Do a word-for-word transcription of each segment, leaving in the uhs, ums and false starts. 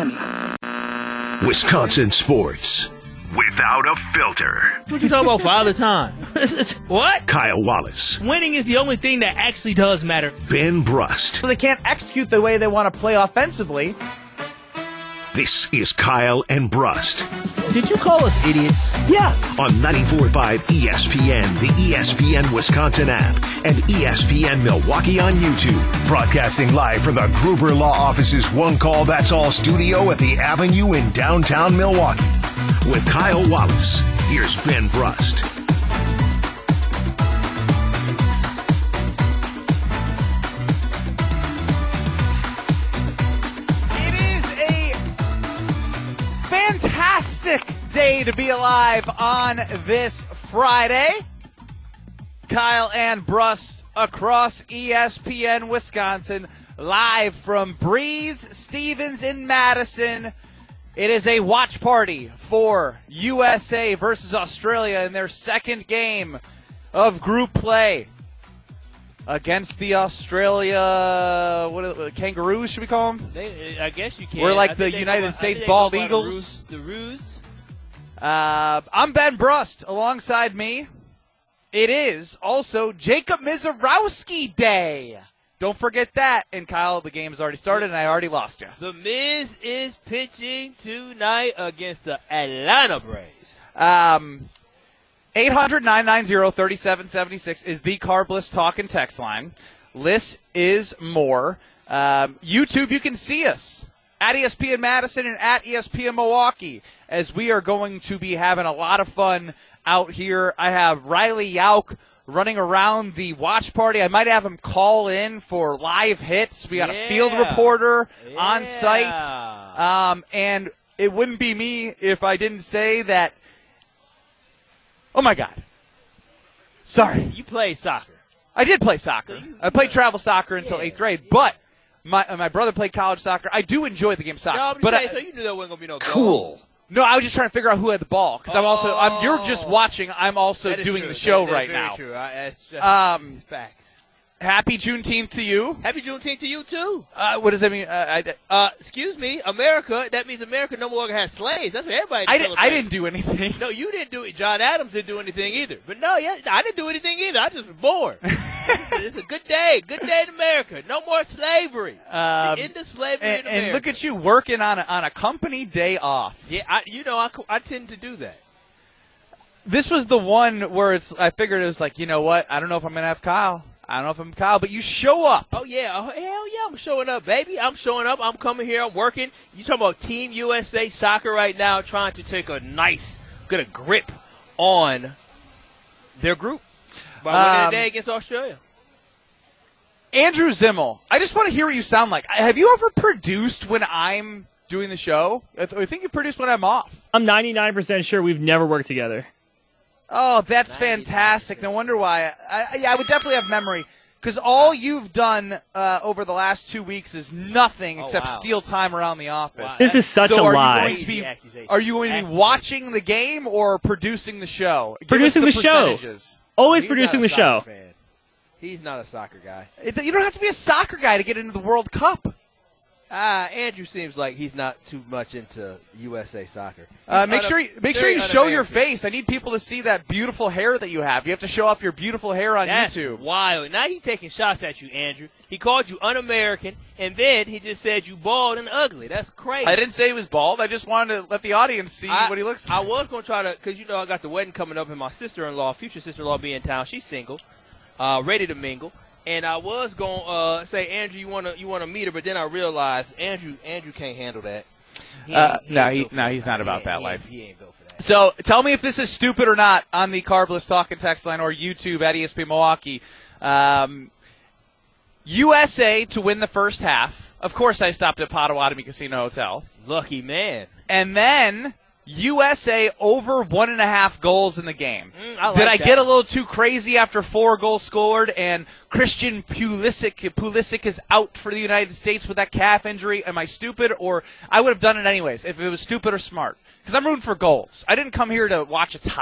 Miami. Wisconsin sports without a filter. What you talking about Father Time? What? Kyle Wallace. Winning is the only thing that actually does matter. Ben Brust. So they can't execute the way they want to play offensively. This is Kyle and Brust. Did you call us idiots? Yeah. On ninety-four point five E S P N, the E S P N Wisconsin app, and E S P N Milwaukee on YouTube. Broadcasting live from the Gruber Law Office's One Call That's All studio at the Avenue in downtown Milwaukee. With Kyle Wallace, here's Ben Brust. Fantastic day to be alive on this Friday. Kyle and Brust across E S P N Wisconsin, live from Breeze Stevens in Madison. It is a watch party for U S A versus Australia in their second game of group play against the Australia, what are the, Kangaroos, should we call them? They, I guess you can. We're like I the think United by, States Bald Eagles. The Roos. Uh, I'm Ben Brust. Alongside me, it is also Jacob Mizorowski Day. Don't forget that. And Kyle, the game has already started, and I already lost you. The Miz is pitching tonight against the Atlanta Braves. Um, eight hundred, nine nine zero, three seven seven six is the Carbliss talk and text line. Liss is more. Um, YouTube, you can see us at E S P N Madison and at E S P N Milwaukee, as we are going to be having a lot of fun out here. I have Riley Yauk running around the watch party. I might have him call in for live hits. We got yeah. a field reporter yeah. on site. Um, and it wouldn't be me if I didn't say that. Oh, my God. Sorry. You play soccer. I did play soccer. I played travel soccer until yeah. eighth grade, but my my brother played college soccer. I do enjoy the game of soccer. No, I'm just but saying, I, so you knew there wasn't going to be no goal. Cool. No, I was just trying to figure out who had the ball, because I'm also I'm, you're Oh. just watching. I'm also That is doing true. the show That- that's right very now. True. I, that's just, Um, it's facts. Happy Juneteenth to you. Happy Juneteenth to you, too. Uh, what does that mean? Uh, I, Uh, excuse me, America, that means America no longer has slaves. That's what everybody I, did, I celebrates. didn't do anything. No, you didn't do it. John Adams didn't do anything either. But no, yeah, I didn't do anything either. I just was born. It's a good day. Good day in America. No more slavery. Um, the end of slavery and, in America. and look at you working on a, on a company day off. Yeah, I, you know, I, co- I tend to do that. This was the one where it's. I figured it was like, you know what? I don't know if I'm going to have Kyle. I don't know if I'm Kyle, but you show up. Oh, yeah. Oh, hell yeah, I'm showing up, baby. I'm showing up. I'm coming here. I'm working. You talking about Team U S A Soccer right now trying to take a nice, get a grip on their group by winning Um, today against Australia. Andrew Zimmel, I just want to hear what you sound like. Have you ever produced when I'm doing the show? I, th- I think you produce when I'm off. I'm ninety-nine percent sure we've never worked together. Oh, that's fantastic. No wonder why. I, I, yeah, I would definitely have memory, because all you've done uh, over the last two weeks is nothing Oh, except wow. steal time around the office. Wow. This is such so a are lie. You going to be, Accusation. are you going to be Accusation. watching the game or producing the show? Give Producing us the show. percentages. Always He's producing not a the show. soccer fan. He's not a soccer guy. It- You don't have to be a soccer guy to get into the World Cup. Ah, Andrew seems like he's not too much into U S A soccer. Uh, make He's sure un- you, make sure very you show your un-American. face. I need people to see that beautiful hair that you have. You have to show off your beautiful hair on That's YouTube. wild. Now he's taking shots at you, Andrew. He called you un-American, and then he just said you bald and ugly. That's crazy. I didn't say he was bald. I just wanted to let the audience see I- what he looks I like. was going to try to, because, you know, I got the wedding coming up, and my sister-in-law, future sister-in-law, be in town. She's single, uh, ready to mingle. And I was going to uh, say, Andrew, you want to you want to meet her, but then I realized Andrew Andrew can't handle that. He Uh, ain't- he no, ain't he- built for no, that. he's not He about ain't- that he life. ain't- He ain't built for that. So tell me if this is stupid or not on the Carbliss Talk and Text line or YouTube at E S P N Milwaukee. Um, U S A to win the first half. Of course, I stopped at Potawatomi Casino Hotel. Lucky man. And then U S A over one and a half goals in the game. Mm, I like Did I that. get a little too crazy after four goals scored and Christian Pulisic, Pulisic is out for the United States with that calf injury? Am I stupid? Or I would have done it anyways if it was stupid or smart. Because I'm rooting for goals. I didn't come here to watch a tie.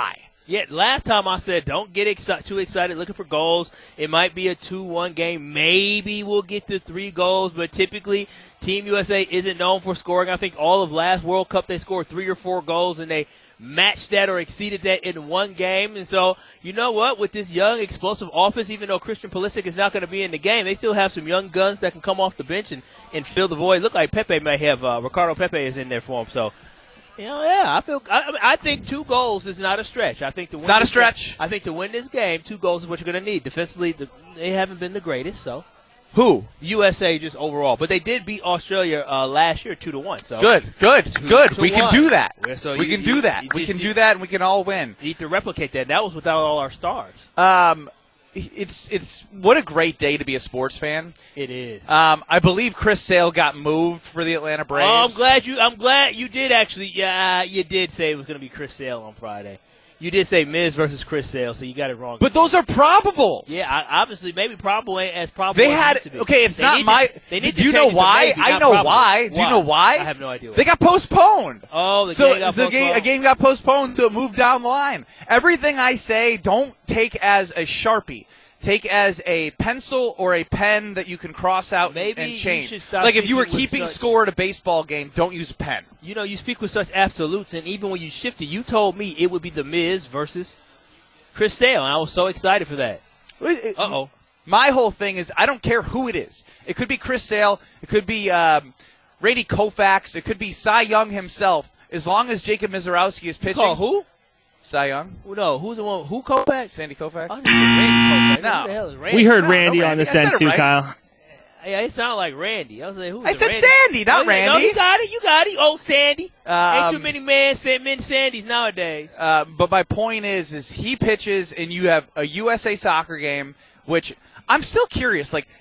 Yeah, last time I said don't get exci- too excited looking for goals. It might be a two one game. Maybe we'll get to three goals, but typically Team U S A isn't known for scoring. I think all of last World Cup they scored three or four goals, and they matched that or exceeded that in one game. And so, you know what? With this young, explosive offense, even though Christian Pulisic is not going to be in the game, they still have some young guns that can come off the bench and, and fill the void. Look like Pepe may have uh, – Ricardo Pepe is in there for him. So, you know, yeah, I feel. I, I think two goals is not a stretch. I think to win it's not a this stretch. Game, I think to win this game, two goals is what you're going to need. Defensively, the, they haven't been the greatest, so. Who? U S A just overall, but they did beat Australia uh, last year two to one. So good, good, two, good. two we can one. do that. Yeah, so we you, can you, do that. you we just, can you, do that, and we can all win. You need to replicate that. That was without all our stars. Um, it's it's what a great day to be a sports fan. It is. Um, I believe Chris Sale got moved for the Atlanta Braves. Oh, I'm glad you. I'm glad you did actually. Yeah, you did say it was going to be Chris Sale on Friday. You did say Miz versus Chris Sale, so you got it wrong. But those are probables. Yeah, I, obviously, maybe probable ain't as probable. They as had it used to be. okay. It's they not my. To, they need do to you know change it to why? maybe, I not know probable. why. Do you know why? I have no idea. Why. They got postponed. Oh, the so game got so postponed. Game, a game got postponed to move down the line. Everything I say, don't take as a Sharpie. Take as a pencil or a pen that you can cross out Maybe and you change. should stop Like if you were speaking with keeping such- score at a baseball game, don't use a pen. You know, you speak with such absolutes, and even when you shifted, you told me it would be the Miz versus Chris Sale, and I was so excited for that. Uh-oh. My whole thing is I don't care who it is. It could be Chris Sale. It could be um, Randy Koufax. It could be Cy Young himself. As long as Jacob Mizorowski is pitching. Call who? Cy Young. No, who's the one? Who Koufax? Sandy Koufax. Oh, Randy Koufax. No. Who the hell is Randy? We heard No, Randy no, on Randy. this I said end it too, right. Kyle. Yeah, it sounded like Randy. I was like, who? I said Randy? Sandy, not Oh, yeah, No, Randy. you got it. You got it. Oh, Sandy. Ain't too Um, many men, men Sandys nowadays. Uh, but my point is, is he pitches, and you have a U S A soccer game, which I'm still curious. Like,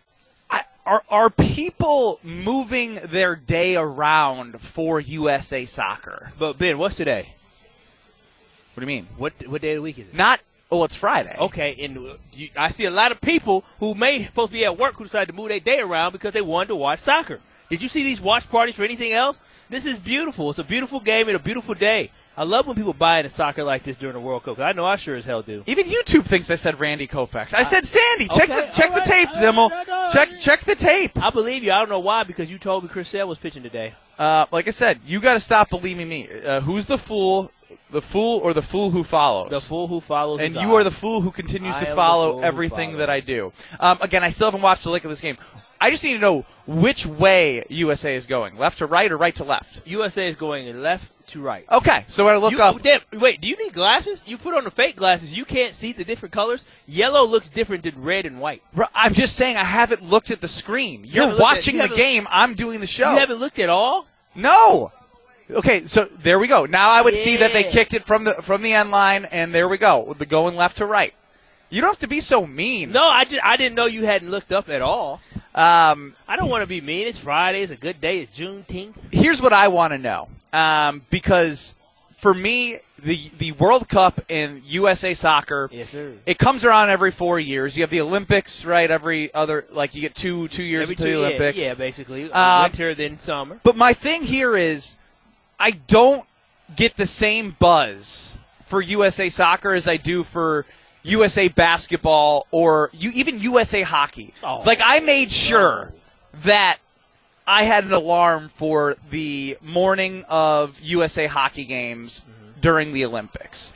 I, are are people moving their day around for U S A soccer? But Ben, what's today? What do you mean? What what day of the week is it? Not. Oh, it's Friday. Okay, and uh, you, I see a lot of people who may supposed to be at work who decided to move their day around because they wanted to watch soccer. Did you see these watch parties for anything else? This is beautiful. It's a beautiful game and a beautiful day. I love when people buy into soccer like this during the World Cup. 'Cause I know I sure as hell do. Even YouTube thinks I said Randy Koufax. I said Sandy. Check Okay, the check all the right, tape, all right, Zimmel. no, no, check no. check the tape. I believe you. I don't know why, because you told me Chris Sale was pitching today. Uh, like I said, you got to stop believing me. Uh, who's the fool? The fool or the fool who follows? The fool who follows And his you eye. are the fool who continues I to am the follow fool who everything that follows. I do. Um, again, I still haven't watched the lick of this game. I just need to know which way U S A is going, left to right or right to left. U S A is going left to right. Okay, so I look You, up. damn, wait, do you need glasses? You put on the fake glasses. You can't see the different colors. Yellow looks different than red and white. Bro, I'm just saying I haven't looked at the screen. You're haven't looked at- watching you the haven't- game. I'm doing the show. You haven't looked at all? No. Okay, so there we go. Now I would see that they Yeah. kicked it from the from the end line, and there we go. The going left to right. You don't have to be so mean. No, I just I didn't know you hadn't looked up at all. Um, I don't want to be mean. It's Friday. It's a good day. It's Juneteenth. here's what I want to know, um, because for me, the the World Cup in U S A soccer, Yes, sir. it comes around every four years. You have the Olympics, right? Every other, like you get two two years Every into two, the Olympics. Yeah, yeah, basically. Um, Winter, then summer. But my thing here is, I don't get the same buzz for U S A soccer as I do for U S A basketball or you, even U S A hockey. Oh, like, I made sure that I had an alarm for the morning of U S A hockey games mm-hmm. during the Olympics.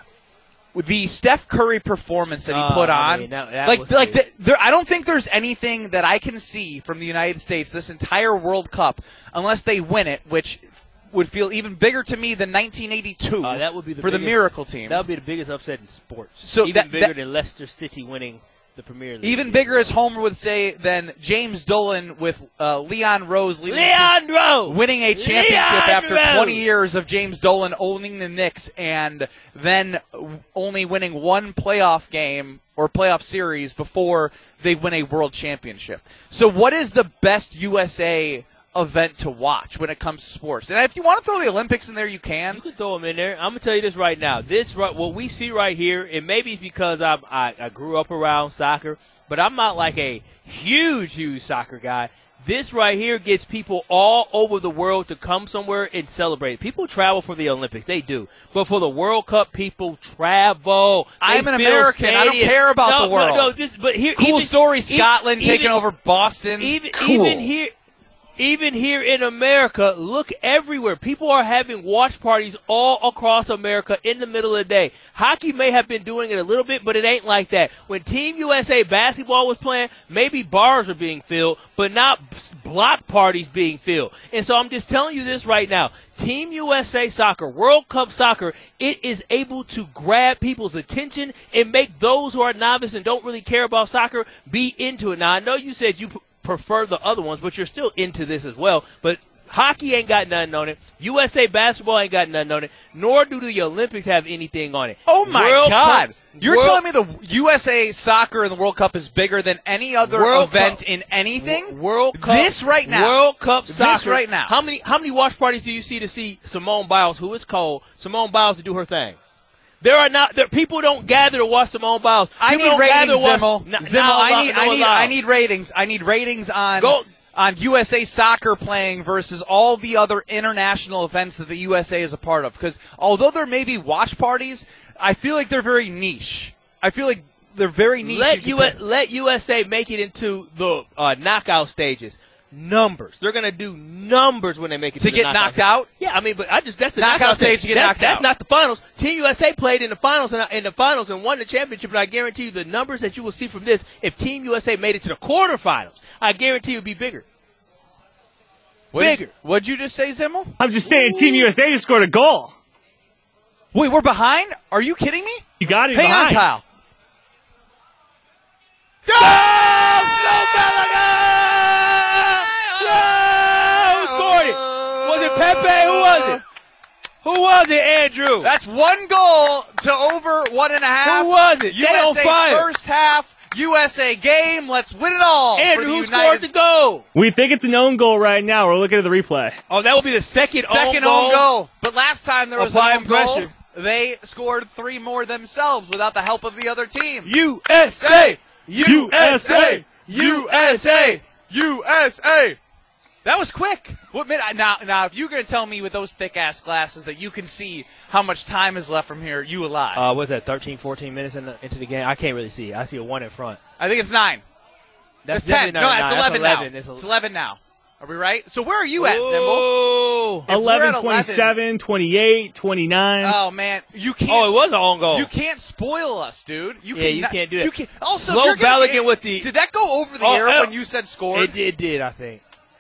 The Steph Curry performance that he Uh, put I on, mean, that- that like, was like crazy. the, there, I don't think there's anything that I can see from the United States this entire World Cup, unless they win it, which would feel even bigger to me than nineteen eighty-two Uh, that would be the for the biggest- Miracle Team. That would be the biggest upset in sports. So even that- bigger that- than Leicester City winning the Premier League. Even bigger, as Homer would say, than James Dolan with uh, Leon Rose leading to- Leandro winning a championship after Leandro! twenty years of James Dolan owning the Knicks and then only winning one playoff game or playoff series before they win a world championship. So what is the best U S A event to watch when it comes to sports. And if you want to throw the Olympics in there, you can. You can throw them in there. I'm gonna tell you this right now. This right, what we see right here, and maybe it's because I, I I grew up around soccer, but I'm not like a huge, huge soccer guy. This right here gets people all over the world to come somewhere and celebrate. People travel for the Olympics. They do. But for the World Cup, people travel. They I'm an fill American. I don't stadiums. care about no, the world. No, no, this, but here, Cool even, story, even- Scotland even- taking over Boston. Even, cool. even here. Even here in America, look everywhere. People are having watch parties all across America in the middle of the day. Hockey may have been doing it a little bit, but it ain't like that. When Team U S A basketball was playing, maybe bars are being filled, but not block parties being filled. And so I'm just telling you this right now. Team U S A soccer, World Cup soccer, it is able to grab people's attention and make those who are novice and don't really care about soccer be into it. Now, I know you said you prefer the other ones, but you're still into this as well. But hockey ain't got nothing on it. U S A basketball ain't got nothing on it. Nor do the Olympics have anything on it. Oh, my World God. Cup, You're World, telling me the U S A soccer in the World Cup is bigger than any other World event Cup. in anything? World Cup. This right now. World Cup This soccer. right now. How many how many watch parties do you see to see Simone Biles, who is cold, Simone Biles to do her thing? There are not there people don't gather to watch Simone Biles. I People need don't ratings, gather to watch- Zimmel. Not- Zimmel, not I allowed- need, not I need, allowed. I need ratings. I need ratings on Go- on U S A soccer playing versus all the other international events that the U S A is a part of. Because although there may be watch parties, I feel like they're very niche. I feel like they're very niche. Let You U can put- let U S A make it into the uh, knockout stages. Numbers. They're gonna do numbers when they make it To to, the get knockout knocked stage. out? Yeah, I mean, but I just that's the Knockout knockout, stage to get That- knocked that's out. not the finals. Team U S A played in the finals and in the finals and won the championship. And I guarantee you, the numbers that you will see from this, if Team U S A made it to the quarterfinals, I guarantee it would be bigger. What did bigger. you- What'd you just say, Zimmel? I'm just saying, Team U S A just scored a goal. Wait, we're behind? Are you kidding me? You got to be Hang behind. on, Kyle. Go! Flo Balogun! Go! Who scored it? Was it Pepe? Who was it? Who was it, Andrew? That's one goal to over one and a half. Who was it? They on U S A fire. first half, U S A game. Let's win it all. Andrew, for the who United scored the goal? We think it's an own goal right now. We're looking at the replay. Oh, that will be the second, Second own own goal. goal. But last time there was Applying an own goal, pressure. they scored three more themselves without the help of the other team. U S A! U S A! U S A! U S A! That was quick. What minute? Now, now, if you're going to tell me with those thick-ass glasses that you can see how much time is left from here, you a lie. Uh, what's that, thirteen, fourteen minutes in the, into the game? I can't really see. I see a one in front. I think it's nine. That's It's ten. definitely No, not it's nine. eleven, That's now. It's, It's a, eleven now. Are we right? So where are you at, Symbol? oh. If we're eleven, at twenty-seven, twenty-eight, twenty-nine. Oh man, you can't. Oh, it was an own goal. You can't spoil us, dude. You Yeah, can you not- can't do that. You can't. Also, Flo you're gonna be- Balogun with the- Did that go over the Oh, air uh, when you said scored? It did, it did, I think.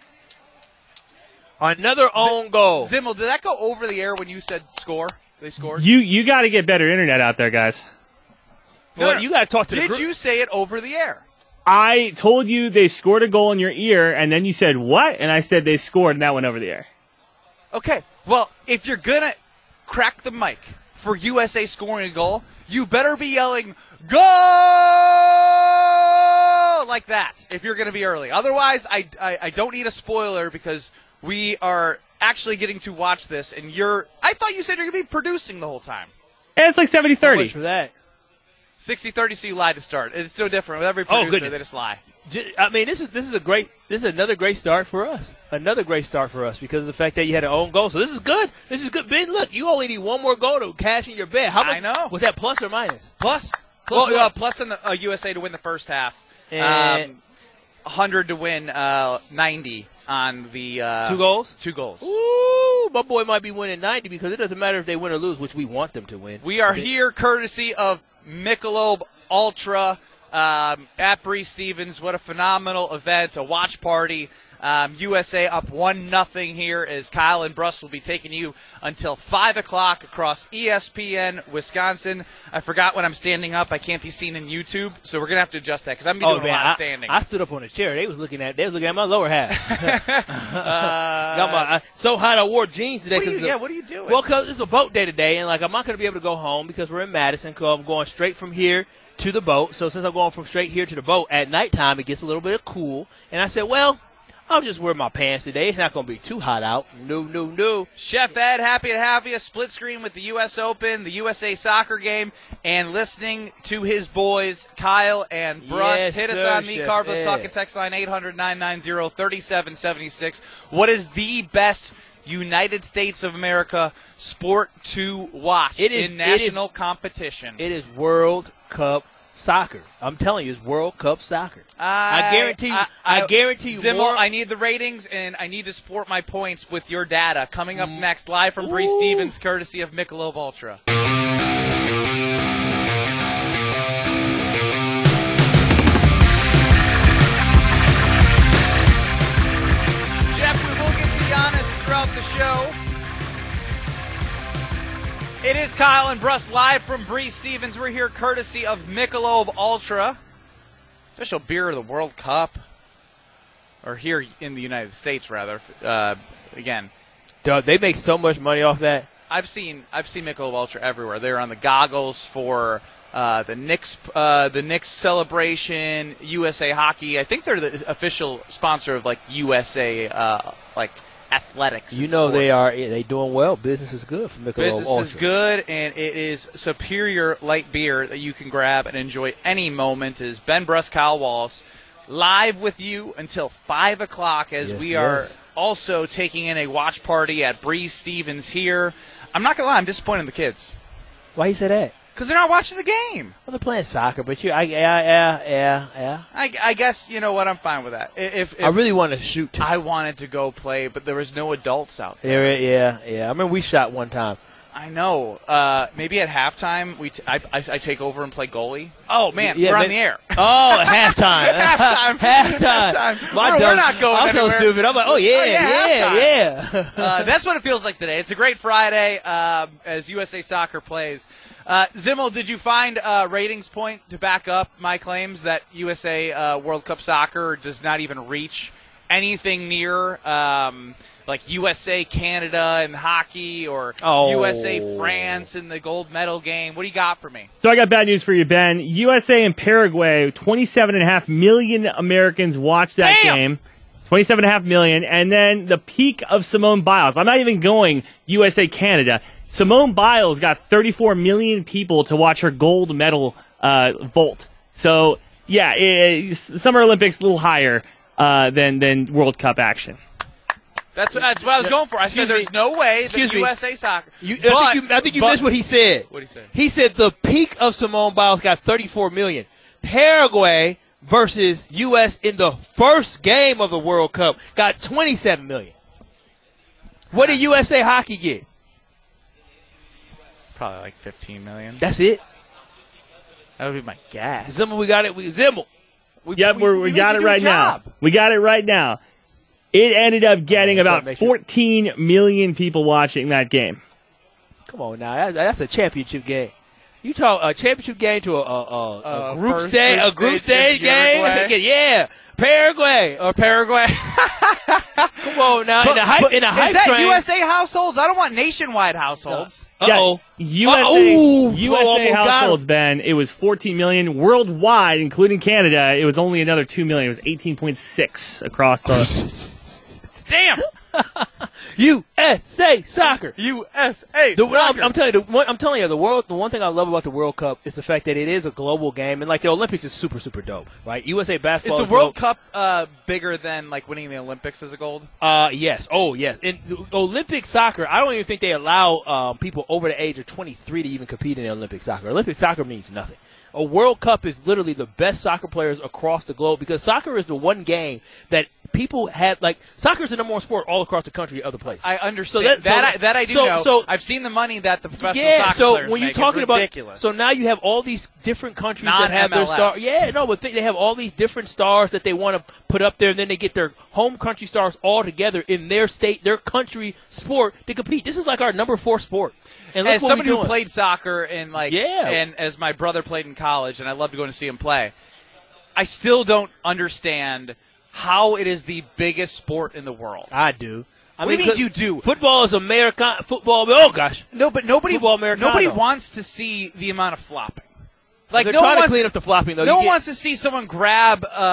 Another own goal. Zimmel, did that go over the air when you said score? They scored. You you got to get better internet out there, guys. Well, No, no. you got to talk to the Did group. you say it over the air? I told you they scored a goal in your ear, and then you said, what? And I said they scored, and that went over the air. Okay. Well, if you're gonna crack the mic for U S A scoring a goal, you better be yelling "Goal!" like that. If you're gonna be early, otherwise, I, I I don't need a spoiler because we are actually getting to watch this, and you're. I thought you said you're gonna be producing the whole time. And it's like seventy So much thirty. for that. sixty thirty, so you lied to start. It's no different with every Oh, producer. goodness. They just lie. J- I mean, this is this is a great this is another great start for us. Another great start for us because of the fact that you had an own goal. So this is good. This is good. Ben, look, you only need one more goal to cash in your bet. How much? I know. Was that plus or minus? Plus, Plus well, uh, what? plus in the uh, U S A to win the first half. And- um, one hundred to win uh, ninety on the uh, Two goals? Two goals. Ooh, my boy might be winning ninety because it doesn't matter if they win or lose, which we want them to win. We are here courtesy of Michelob Ultra um, at Bree Stevens. What a phenomenal event, a watch party. Um, U S A up one nothing here as Kyle and Bruss will be taking you until five o'clock across E S P N Wisconsin. I forgot when I'm standing up. I can't be seen in YouTube, so we're going to have to adjust that because I'm going to be doing a lot I, of standing. I stood up on a chair. They was looking at they was looking at my lower half. uh, Got my I, so hot I wore jeans today. what are you, 'cause yeah, of- what are you doing? Well, because it's a boat day today, and like I'm not going to be able to go home because we're in Madison. Cause I'm going straight from here to the boat. So since I'm going from straight here to the boat at nighttime, it gets a little bit cool. And I said, well, I'll just wear my pants today. It's not going to be too hot out. No, no, no. Chef Ed, happy to have you. Split screen with the U S Open, the U S A Soccer game, and listening to his boys, Kyle and Bruss. Yes, Hit us sir, on the Chef Carlos Ed. Talking text line eight hundred, nine nine zero, three seven seven six. What is the best United States of America sport to watch It is- in it is- national competition? It is World Cup soccer. I'm telling you, it's World Cup soccer. I, guarantee you. I, I, guarantee you Zimmel, more. I need the ratings, and I need to support my points with your data. Coming up next, live from Bree Ooh. Stevens, courtesy of Michelob Ultra. Jeff, we will get to Giannis throughout the show. It is Kyle and Bruss live from Bree Stevens. We're here courtesy of Michelob Ultra, official beer of the World Cup, or here in the United States, rather. Uh, again, Dude, they make so much money off that. I've seen I've seen Michelob Ultra everywhere. They're on the goggles for uh, the Knicks uh, the Knicks celebration, U S A Hockey. I think they're the official sponsor of like U S A uh, like athletics. You and know they sports. are. They doing well. Business is good for Michelob Business Ultra. is good, and it is superior light beer that you can grab and enjoy any moment. It is Ben Bruss, Kyle Wallace, live with you until five o'clock as Yes, we are yes. also taking in a watch party at Bree Stevens here. I'm not going to lie, I'm disappointed in the kids Why you say that? because they're not watching the game. Well, they're playing soccer, but you, I, yeah, yeah, yeah, yeah. I, I guess, you know what, I'm fine with that. If, if I really want to shoot. Too. I wanted to go play, but there was no adults out there. Yeah, yeah, yeah. I remember we shot one time. I know. Uh, maybe at halftime, we t- I, I, I take over and play goalie. Oh, man, Yeah, we're on man. the air. Oh, halftime. Halftime. halftime. Halftime. My We're- we're dumb- not going I'm so anywhere. stupid. I'm like, oh, yeah, Oh, yeah, yeah, yeah. Uh, that's what it feels like today. It's a great Friday um, as U S A Soccer plays. Uh, Zimmel, did you find a ratings point to back up my claims that U S A uh, World Cup Soccer does not even reach anything near um, like U S A Canada in hockey or Oh. U S A France in the gold medal game? What do you got for me? So I got bad news for you, Ben. U S A and Paraguay, twenty-seven and a half million Americans watched that Damn! game. twenty-seven and a half million. And then the peak of Simone Biles. I'm not even going U S A Canada. Simone Biles got thirty-four million people to watch her gold medal uh, vault. So, yeah, it, it, Summer Olympics a little higher uh, than, than World Cup action. That's, that's what I was going for. I Excuse said there's me. no way Excuse that me. U S A Soccer. You, But- I think you, I think you but- missed what he said. What'd he say? He said the peak of Simone Biles got thirty-four million. Paraguay versus U S in the first game of the World Cup got twenty-seven million. What did U S A Hockey get? Probably like fifteen million. That's it. That would be my guess. Zimmel, we got it. We Zimmel. We, Yep, we're, we, got it right now. We got it right now. It ended up getting Oh, about make sure- fourteen million people watching that game. Come on now, that's, that's a championship game. You talk a championship game to a, a, a, a Uh, group first stage, group a group stage stage in game. Uruguay. Yeah, Paraguay. Or Paraguay. Come on now, in the hype, in the hype is that train. U S A households? I don't want nationwide households. Uh oh. U S A, Uh-oh. U S A almost got households, Ben, it was fourteen million. Worldwide, including Canada, it was only another two million. It was eighteen point six across the... Damn. U S A soccer. U S A The, no, I'm, soccer. I'm telling you, the one, I'm telling you, the world. The one thing I love about the World Cup is the fact that it is a global game, and like the Olympics is super, super dope, right? U S A Is basketball the is World dope. Cup uh, bigger than like winning the Olympics as a gold? Uh, yes. Oh, yes. In the Olympic soccer, I don't even think they allow um, people over the age of twenty-three to even compete in the Olympic soccer. Olympic soccer means nothing. A World Cup is literally the best soccer players across the globe because soccer is the one game that people have, like, soccer is the number one sport all across the country, other places. I understand So that. that- That, so- I, that I do so- know. so- I've seen the money that the professional yeah, soccer so players when you're make. talking It's about, ridiculous. so now you have all these different countries that have their Non-M L S. stars. Yeah, no, but they have all these different stars that they want to put up there, and then they get their home country stars all together in their state, their country sport to compete. This is like our number four sport. And look as what somebody we're who doing. played soccer and like, Yeah. and as my brother played in college, and I loved going to see him play, I still don't understand how it is the biggest sport in the world. I do. I What do you mean 'cause you do? Football is American. Football. Oh gosh, No, but nobody, Football Americano. nobody wants to see the amount of flopping. Like they're no trying one to wants clean up the flopping though. No You one get- wants to see someone grab um,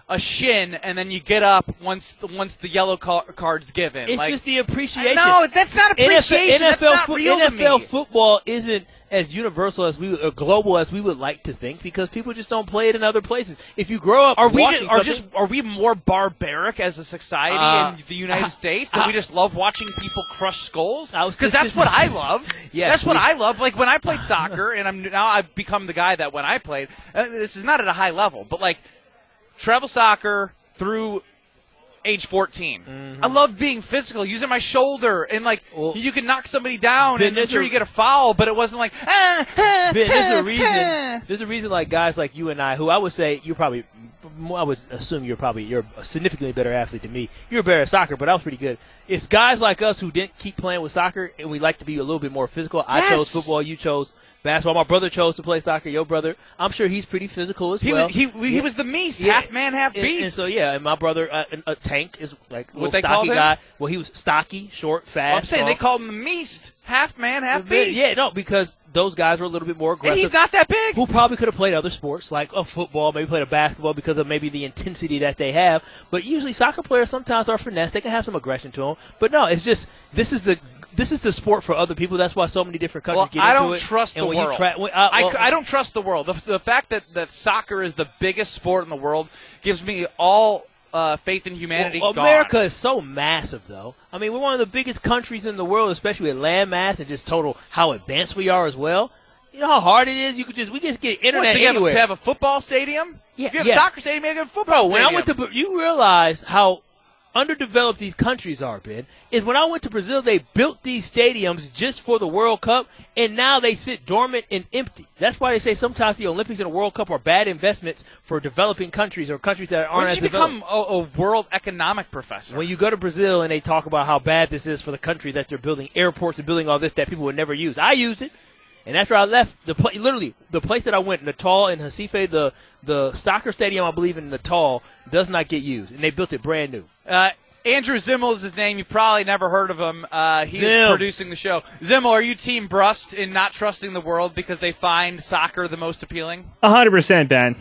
a shin, and then you get up once once the yellow car- card's given. It's like, just the appreciation. No, that's not appreciation. N F L, that's not real N F L to me. football isn't as universal as we, or global as we would like to think, because people just don't play it in other places. If you grow up, Are we watching just, are something- just are we more barbaric as a society Uh, in the United uh, States that uh, we just love watching people crush skulls? I was Because that's just- what I love. Yes, that's what we- I love. Like when I played soccer, and I'm now I've become the guy that when I played. Uh, this is not at a high level, but like travel soccer through age fourteen. Mm-hmm. I love being physical, using my shoulder, and like Well, you can knock somebody down, Ben, and I'm there's sure a- you get a foul, but it wasn't like. Ah, ah, Ben, there's ah, a reason. ah. There's a reason, like guys like you and I, who I would say you're probably, I would assume you're probably you're a significantly better athlete than me. You're better at soccer, but I was pretty good. It's guys like us who didn't keep playing with soccer, and we like to be a little bit more physical. I Yes. chose football. You chose basketball. My brother chose to play soccer. Your brother, I'm sure he's pretty physical as He well. was, he, he was the meast, Yeah. half man, half And- beast. And, so yeah, and my brother, uh, a tank is like a What little they stocky called him? guy. Well, he was stocky, short, fast. Well, I'm saying they strong. called him the meast, half man, half beast. Yeah, no, because those guys were a little bit more aggressive. and he's not that big. Who probably could have played other sports like a football, maybe played a basketball because of maybe the intensity that they have. But usually soccer players sometimes are finesse. They can have some aggression to them. But no, it's just this is the this is the sport for other people. That's why so many different countries Well, get I into don't it. trust And the when world. You tra- when, uh, I, well, I don't trust the world. The, the fact that, that soccer is the biggest sport in the world gives me all uh, faith in humanity. Well, gone. America is so massive, though. I mean, we're one of the biggest countries in the world, especially with land mass and just total how advanced we are as well. You know how hard it is. You could just we just get What, internet to, have, anywhere. to have a football stadium? Yeah, If you have yeah. a soccer stadium, you have a football Bro, when stadium. I went to, you realize how underdeveloped these countries are, Ben, is when I went to Brazil, they built these stadiums just for the World Cup, and now they sit dormant and empty. That's why they say sometimes the Olympics and the World Cup are bad investments for developing countries or countries that aren't When as did you developed. become a, a world economic professor? When you go to Brazil and they talk about how bad this is for the country, that they're building airports and building all this that people would never use. I use it. And after I left, the pla- literally the place that I went, Natal in Recife, the the soccer stadium I believe in Natal does not get used, and they built it brand new. Uh, Andrew Zimmel is his name. You probably never heard of him. Uh, he's Zims. producing the show. Zimmel, are you Team Brust in not trusting the world because they find soccer the most appealing? one hundred percent, Ben.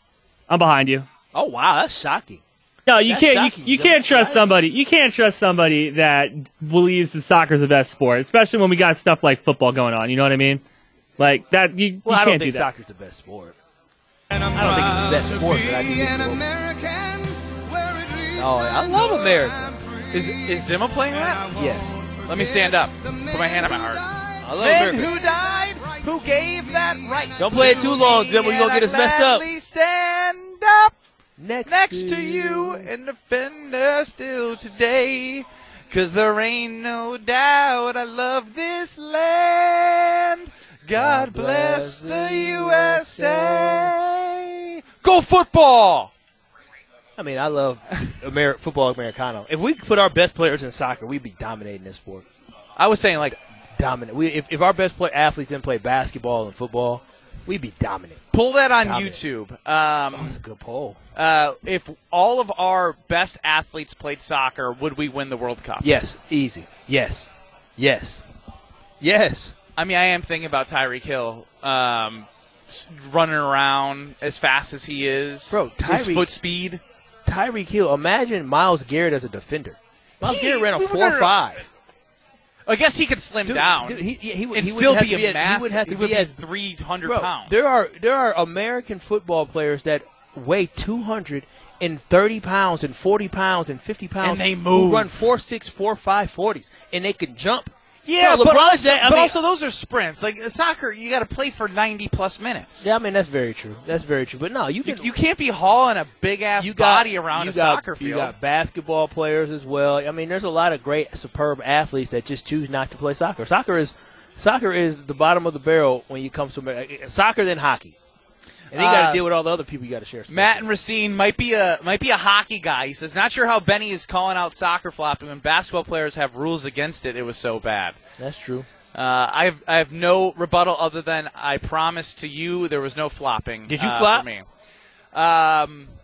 I'm behind you. Oh wow, that's shocking. No, you That's can't. shocking, You, you Jim. can't trust Right. somebody. You can't trust somebody that believes that soccer's the best sport, especially when we got stuff like football going on. You know what I mean? Like that. You, Well, you I don't can't think do that. soccer's the best sport. I don't think it's the best sport, but I do think it's Oh, I love America. Is is Zimmel playing that? Yes, Let me stand up. Put my hand on my heart. I love Men America. who died, who gave that right. Don't play it too long, to Zimmel. me, You're gonna and get us I messed up. gladly stand up Next, next to you and defend her still today. Cause there ain't no doubt I love this land. God bless the U S A. Go football! I mean, I love Ameri- football Americano. If we put our best players in soccer, we'd be dominating this sport. I was saying, like, Dominant. We, if, if our best play- athletes didn't play basketball and football, we'd be dominant. pull that on Dominant. YouTube. Um, That's a good poll. uh, if all of our best athletes played soccer, would we win the World Cup? Yes, easy. Yes, yes, yes. I mean, I am thinking about Tyreek Hill um, s- running around as fast as he is. Bro, his Tyreek- foot speed. Tyreek Hill. Imagine Myles Garrett as a defender. Myles He- Garrett ran a we were four gonna- five. I guess he could slim Dude, down dude, he, he, he, would- and he still wouldn't be have a to mass. He would have to he would be be as three hundred bro, pounds. There are there are American football players that weigh two hundred and thirty pounds and forty pounds and fifty pounds, And they who move. run four six, four five forties, and they can jump. yeah, Bro, but, LeBron's also, that- I but mean- also those are sprints. Like soccer, you got to play for ninety plus minutes. Yeah, I mean that's very true. That's very true. But no, you You, can you can't be hauling a big ass you got, body around you a got, soccer field. You got basketball players as well. I mean, there's a lot of great, superb athletes that just choose not to play soccer. Soccer is soccer is the bottom of the barrel when you come to America. Soccer, then hockey, and then you got to Uh, deal with all the other people you got to share. space Matt with. and Racine might be a might be a hockey guy. He says, not sure how Benny is calling out soccer flopping when basketball players have rules against it. It was so bad. That's true. Uh, I have I have no rebuttal other than I promised to you there was no flopping. Did you uh, flop? For me. Um,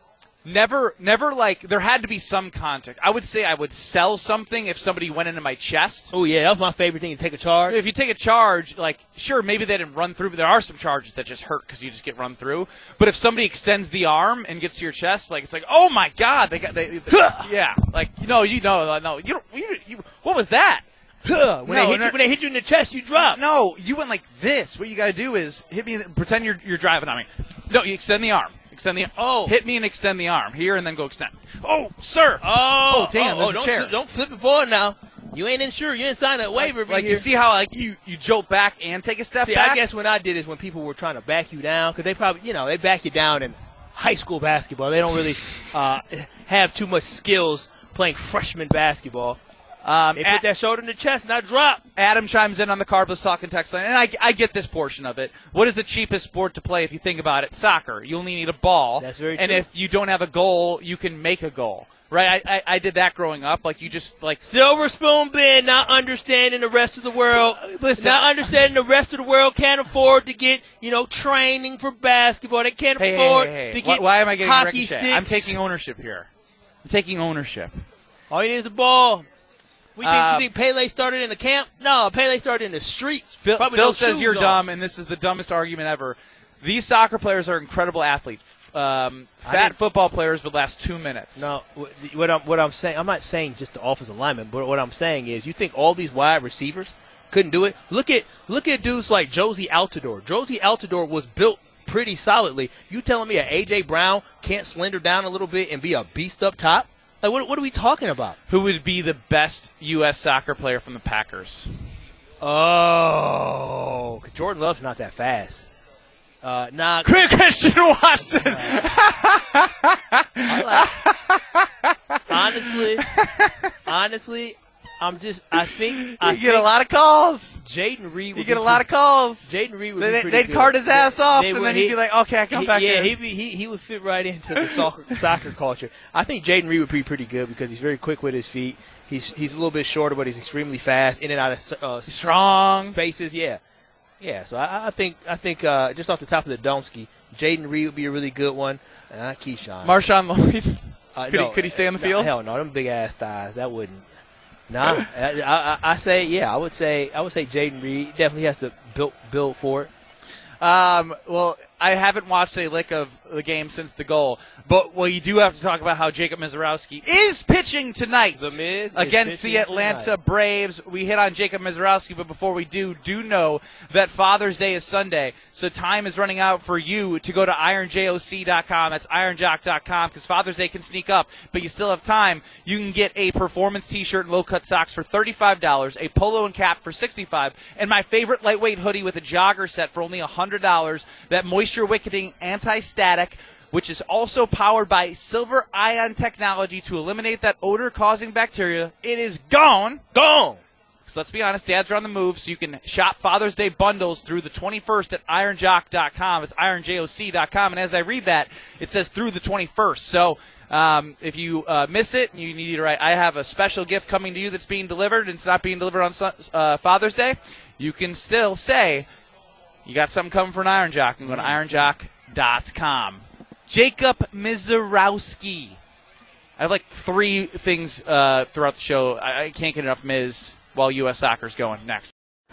Never, never like, there had to be some contact. I would say I would sell something if somebody went into my chest. Oh, yeah, that was my favorite thing, to take a charge. If you take a charge, like, sure, maybe they didn't run through, but there are some charges that just hurt because you just get run through. But if somebody extends the arm and gets to your chest, like, it's like, oh my God, they got, they, they yeah, like, no, you know, no, you don't, you, you, what was that? when, No, they hit no. you, when they hit you in the chest, you drop. No, you went like this. What you got to do is hit me, pretend you're, you're driving on me. No, you extend the arm. Extend the Oh. hit me and extend the arm here, and then go extend. Oh, sir. Oh, Oh, damn, Oh, there's oh, a don't, chair. flip- don't flip it forward now. You ain't insured. You didn't sign that waiver. Like here. you see how like you, you jolt back and take a step See, back. I guess when I did is when people were trying to back you down, because they probably, you know, they back you down in high school basketball. They don't really uh, have too much skills playing freshman basketball. Um, They put A- that shoulder in the chest, and I drop. Adam chimes in on the Carbless Talking text line, and I, I get this portion of it. What is the cheapest sport to play if you think about it? Soccer. You only need a ball. That's very And true. if you don't have a goal, you can make a goal. Right? I, I, I did that growing up. Like you just like Silver spoon bin, not understanding the rest of the world. listen. Not understanding the rest of the world can't afford to get, you know, training for basketball. They can't Hey, hey, afford hey, hey. to Why, get why am I getting hockey ricochet? sticks. I'm taking ownership here. I'm taking ownership. All you need is a ball. We think, Um, you think Pele started in the camp? No, Pele started in the streets. Phil, Probably Phil no says shoes you're on. dumb, and this is the dumbest argument ever. These soccer players are incredible athletes. Um, I fat didn't- football players would last two minutes. No, wh- what I'm what I'm saying, I'm not saying just the offensive lineman, but what I'm saying is, you think all these wide receivers couldn't do it? Look at look at dudes like Josie Altidore. Josie Altidore was built pretty solidly. You telling me a A J Brown can't slender down a little bit and be a beast up top? Like, what, what are we talking about? Who would be the best U S soccer player from the Packers? Oh, 'cause Jordan Love's not that fast. Uh, nah, Christian Watson. honestly, honestly, I'm just. I think I You get a think lot of calls. Jaden Reed. You would get be a lot of calls. Jaden Reed would They- be they- pretty they'd good. cart his ass They- off, they and would- then he'd be like, "Okay, I come he- back Yeah, in." he'd be, he he would fit right into the soccer, soccer culture. I think Jaden Reed would be pretty good because he's very quick with his feet. He's he's a little bit shorter, but he's extremely fast in and out of uh, Strong. spaces. Yeah, yeah. So I, I think I think uh, just off the top of the Domsky, Jaden Reed would be a really good one. And not Keyshawn. Marshawn Lloyd. Uh, could no, he could he stay on the uh, field? Hell no, them big ass thighs. That wouldn't. Nah, I, I, I say yeah. I would say I would say Jaden Reed definitely has to build build for it. Um, well, I haven't watched a lick of the game since the goal, but well, you do have to talk about how Jacob Mizorowski is pitching tonight. The Miz is against the pitching Atlanta tonight. Braves. We hit on Jacob Mizorowski, but before we do, do know that Father's Day is Sunday, so time is running out for you to go to iron joc dot com. That's iron jock dot com because Father's Day can sneak up, but you still have time. You can get a performance T-shirt and low-cut socks for thirty-five dollars, a polo and cap for sixty-five dollars, and my favorite lightweight hoodie with a jogger set for only one hundred dollars. That moisture wicketing anti-static, which is also powered by silver ion technology to eliminate that odor-causing bacteria. It is gone. Gone. So let's be honest, dads are on the move, so you can shop Father's Day bundles through the twenty-first at iron jock dot com. It's iron joc dot com, and as I read that, it says through the twenty-first. So um, if you uh, miss it, you need to write, I have a special gift coming to you that's being delivered, and it's not being delivered on uh, Father's Day, you can still say, you got something coming for an Iron Jock, and go to iron jock dot com. Jacob Mizorowski. I have like three things uh, throughout the show. I, I can't get enough Miz while U S Soccer's going. Next.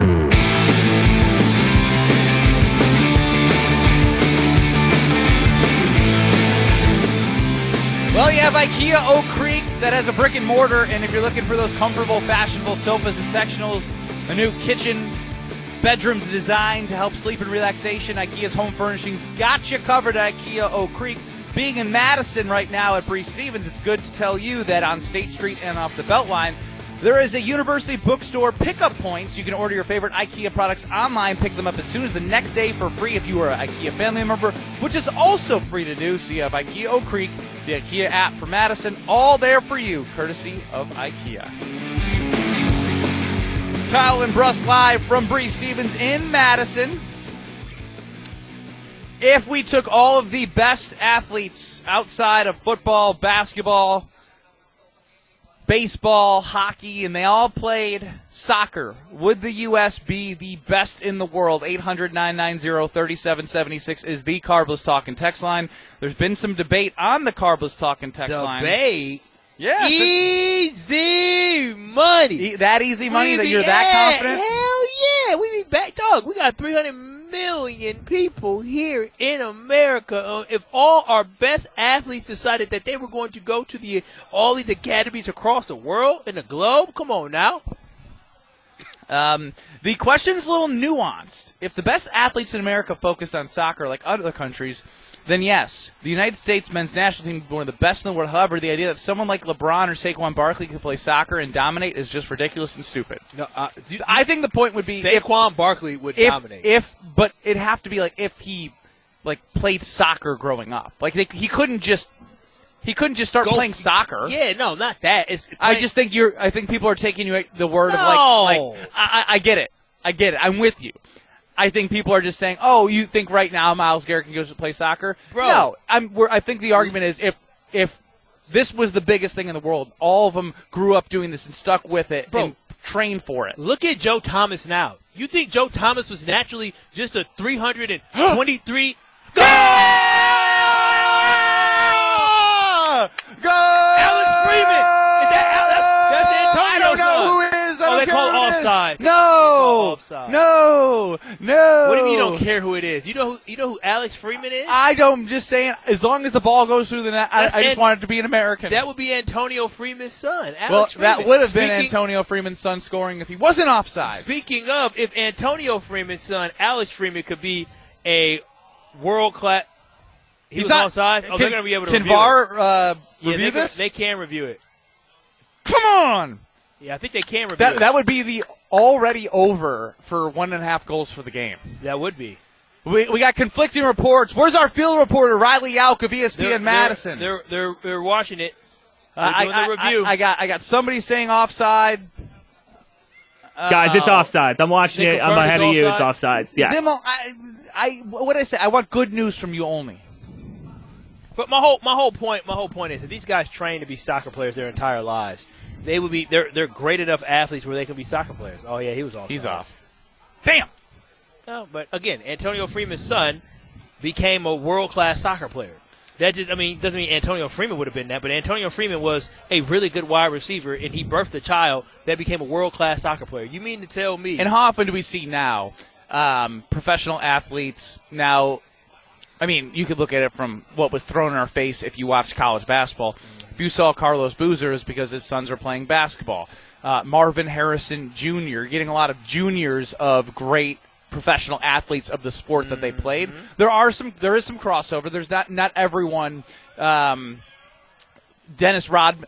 Well, you have IKEA Oak Creek that has a brick and mortar, and if you're looking for those comfortable, fashionable sofas and sectionals, a new kitchen, bedrooms designed to help sleep and relaxation, IKEA's Home Furnishings got you covered at IKEA Oak Creek. Being in Madison right now at Bree Stevens, it's good to tell you that on State Street and off the Beltline, there is a University Bookstore pickup point, so you can order your favorite IKEA products online, pick them up as soon as the next day for free if you are an IKEA family member, which is also free to do. So you have IKEA Oak Creek, the IKEA app for Madison, all there for you, courtesy of IKEA. Kyle and Bruss live from Bree Stevens in Madison. If we took all of the best athletes outside of football, basketball, baseball, hockey, and they all played soccer. Would the U S be the best in the world? eight hundred, nine nine zero, three seven seven six is the Carbless Talking text line. There's been some debate on the Carbless Talking text Debate? line. Debate? Yeah. Easy money. E- that easy money We that be- you're that yeah, confident? Hell yeah. We be back, dog. We got three hundred million people here in America. Uh, if all our best athletes decided that they were going to go to the all these academies across the world and the globe, come on now. Um, the question is a little nuanced. If the best athletes in America focused on soccer like other countries, then yes, the United States men's national team is one of the best in the world. However, the idea that someone like LeBron or Saquon Barkley could play soccer and dominate is just ridiculous and stupid. No, uh, you, I think the point would be if, Saquon Barkley would if, dominate. if, but it'd have to be like if he like played soccer growing up. Like they, he couldn't just he couldn't just start Go playing f- soccer. Yeah, no, not that. It's I playing- just think you're. I think people are taking you at the word No. of like, like I, I I get it. I get it. I'm with you. I think people are just saying, "Oh, you think right now Myles Garrett can go to play soccer?" Bro. No, I'm. We're, I think the argument is if if this was the biggest thing in the world, all of them grew up doing this and stuck with it Bro. and trained for it. Look at Joe Thomas now. You think Joe Thomas was naturally just a three hundred twenty-three? Go! Go! Alex Freeman! Is that Al- that's, that's Antonio I don't know son. who it is. I Oh, don't they care call who it is. offside. They No, call offside. no, no. What do you mean you don't care who it is? You know who you know who Alex Freeman is? I don't. I'm just saying, as long as the ball goes through the net, I, That's I just An- want it to be an American. That would be Antonio Freeman's son. Alex well, Freeman. that would have been Speaking- Antonio Freeman's son scoring if he wasn't offside. Speaking of, if Antonio Freeman's son, Alex Freeman, could be a world class. He He's was not- offside. Oh, can, they're going to be able to Can review V A R uh, it. Yeah, review they, this? Can, they can review it. Come on. Yeah, I think they can review That it. that would be the already over for one and a half goals for the game. That would be. We we got conflicting reports. Where's our field reporter Riley Yauk of E S P N They're- Madison? They're they're they're, they're watching it. They're I, doing I- the review. I, I got I got somebody saying offside. Guys, it's offsides. I'm watching They it. I'm confirmed ahead it's of you. It's offside? offsides. Yeah. Zimo, I, I what did I say? I want good news from you only. But my whole my whole point my whole point is that these guys train to be soccer players their entire lives. They would be they're they're great enough athletes where they can be soccer players. Oh yeah, he was off. He's off. Damn. No, but again, Antonio Freeman's son became a world class soccer player. That just I mean doesn't mean Antonio Freeman would have been that, but Antonio Freeman was a really good wide receiver, and he birthed a child that became a world class soccer player. You mean to tell me? And how often do we see now um, professional athletes now? I mean, you could look at it from what was thrown in our face if you watched college basketball. If you saw Carlos Boozer, it's because his sons are playing basketball. Uh, Marvin Harrison Junior, getting a lot of juniors of great professional athletes of the sport that they played. There are some. There is some crossover. There's not not everyone. Um, Dennis Rodman.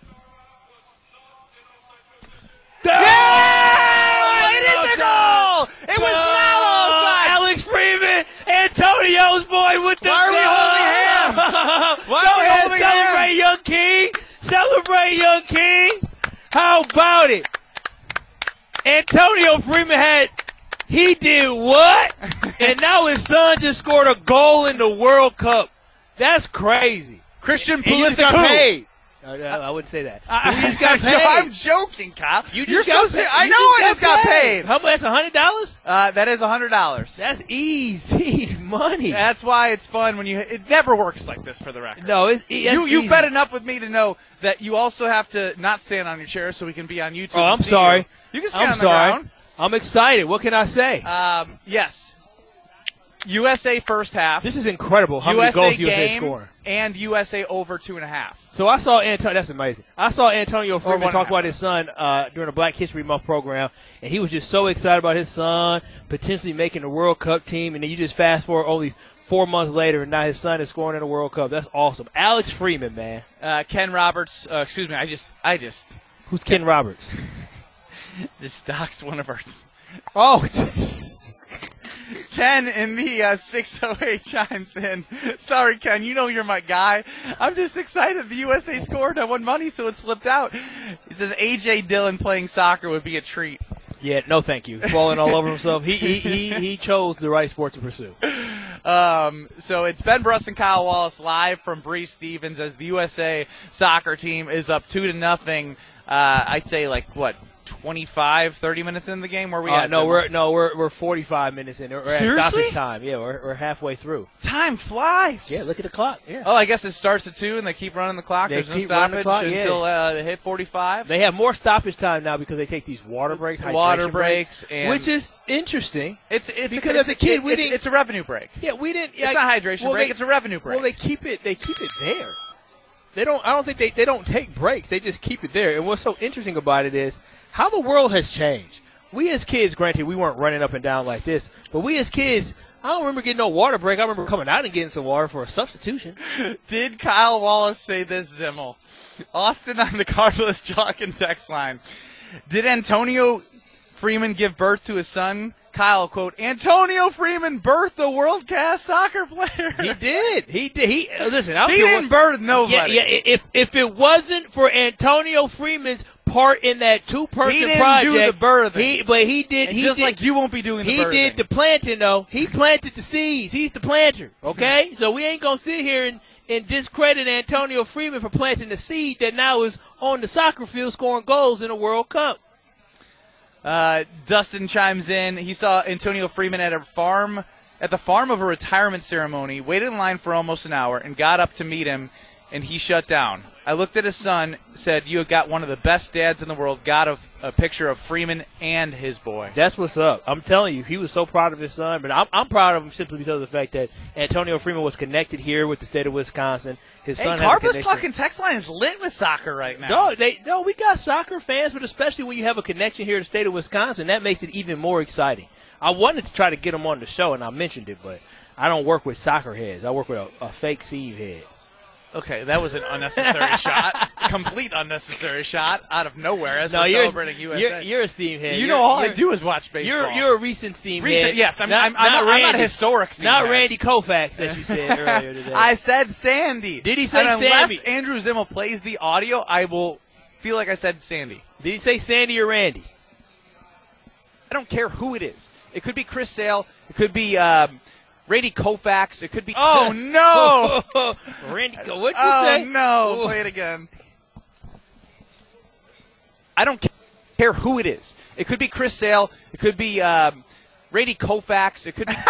Yeah! It is a goal! It was not offside! Alex Freeman, Antonio's boy with the Why are we goal. holding hands? Why Go are we ahead, holding celebrate, hands? young king. Celebrate, young king. How about it? Antonio Freeman had, he did what? And now his son just scored a goal in the World Cup. That's crazy. Christian And you just Pulisic. got who? paid. No, no, I wouldn't say that. I, You just got I'm, paid. I'm joking, Kyle. You just You're got so paid. serious. I You know I just got paid. How much? That's a hundred dollars. Uh, that is one hundred dollars. That's easy money. That's why it's fun when you. It never works like this, for the record. no, it's that's you you easy. bet enough with me to know that you also have to not stand on your chair so we can be on YouTube. Oh, and I'm see sorry. You, you can stand I'm on the sorry. ground. I'm excited. What can I say? Um, yes. U S A first half. This is incredible. How U many S A goals U S A game scoring? and U S A over two and a half. So I saw Antonio. That's amazing. I saw Antonio Freeman one talk and a about half. his son uh, during a Black History Month program, and he was just so excited about his son potentially making the World Cup team. And then you just fast forward only four months later, and now his son is scoring in the World Cup. That's awesome. Alex Freeman, man. Uh, Ken Roberts. Uh, excuse me. I just I just Who's Ken Roberts? just doxed one of our. Oh, Ken in the uh, six oh eight chimes in. Sorry, Ken, you know you're my guy. I'm just excited the U S A scored. I won money, so it slipped out. He says A J Dillon playing soccer would be a treat. yeah. No, thank you. Falling all over himself. He he he, he chose the right sport to pursue. Um, so it's Ben Bruss and Kyle Wallace live from Bree Stevens as the U S A soccer team is up two to nothing. uh, I'd say like what, twenty-five, thirty minutes in the game? Where we Uh, at? no, Tim? we're no, we're we're forty-five minutes in. We're at Seriously? stoppage time. Yeah, we're we're halfway through. Time flies. Yeah, look at the clock. Yeah. Oh, I guess it starts at two, and they keep running the clock. They There's no keep running the stoppage clock, yeah. until uh, they hit forty-five. They have more stoppage time now because they take these water breaks, Water hydration breaks, and which is interesting. It's it's Because it's as a kid, it- we it's, didn't- it's a revenue break. Yeah, we didn't. It's not a hydration well, break. they- It's a revenue break. Well, they keep it. They keep it there. They don't. I don't think they. They don't take breaks. They just keep it there. And what's so interesting about it is how the world has changed. We as kids, granted, we weren't running up and down like this, but we as kids, I don't remember getting no water break. I remember coming out and getting some water for a substitution. Did Kyle Wallace say this, Zimmel? Austin on the Carless Jock and text line. Did Antonio Freeman give birth to his son? Kyle, quote, Antonio Freeman birthed a world-class soccer player. He did. He did. He uh, listen. I don't He care didn't what- birth nobody. Yeah, yeah. If if it wasn't for Antonio Freeman's part in that two-person He didn't project, do the birthing. He, but he did. And he just did, like you won't be doing the He birthing. did the planting, though. He planted the seeds. He's the planter. Okay, so we ain't gonna sit here and, and discredit Antonio Freeman for planting the seed that now is on the soccer field scoring goals in a World Cup. Uh, Dustin chimes in. He saw Antonio Freeman at a farm, at the farm of a retirement ceremony, waited in line for almost an hour, and got up to meet him, and he shut down. I looked at his son, said, you have got one of the best dads in the world, got a, a picture of Freeman and his boy. That's what's up. I'm telling you, he was so proud of his son, but I'm, I'm proud of him simply because of the fact that Antonio Freeman was connected here with the state of Wisconsin. His Hey, son has a Carpa's connection. talking text line is lit with soccer right now. No, they no, we got soccer fans, but especially when you have a connection here to the state of Wisconsin, that makes it even more exciting. I wanted to try to get him on the show, and I mentioned it, but I don't work with soccer heads. I work with a, a fake Steve head. Okay, that was an unnecessary shot. Complete unnecessary shot out of nowhere as No, we're you're, celebrating U S A. you're, you're a Steve head. you You're- know all I you're- do is watch baseball. You're you're a recent Steve Recent, head. yes, I'm not, I'm, I'm, not, I'm not Randy. historic Steve Not head. Randy Koufax that you said earlier today. I said Sandy. Did he say and unless Sandy? Andrew Zimmel plays the audio, I will feel like I said Sandy. Did he say Sandy or Randy? I don't care who it is. It could be Chris Sale. It could be um, Randy Koufax. It could be. Oh no! Randy, what'd you oh say? no! Ooh. Play it again. I don't care who it is. It could be Chris Sale. It could be um, Randy Koufax. It could be.